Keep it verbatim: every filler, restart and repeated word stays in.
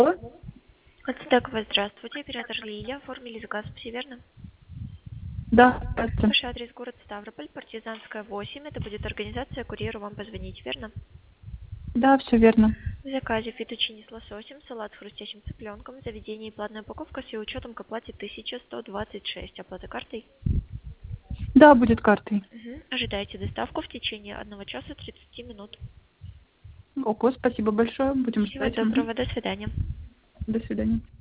Ацтековая, здравствуйте. Оператор Лилия. Оформили заказ, все верно? Да, здравствуйте. Ваш адрес город Ставрополь, Партизанская, восемь. Это будет организация, курьеру вам позвонить, верно? Да, все верно. В заказе фетучини с лососем, салат с хрустящим цыпленком, заведение и платная упаковка с ее учетом к оплате тысяча сто двадцать шесть. Оплата картой? Да, будет картой. Угу. Ожидайте доставку в течение одного часа тридцати минут. Ого, спасибо большое. Будем Всего ждать. Мгм. доброго, до свидания. До свидания.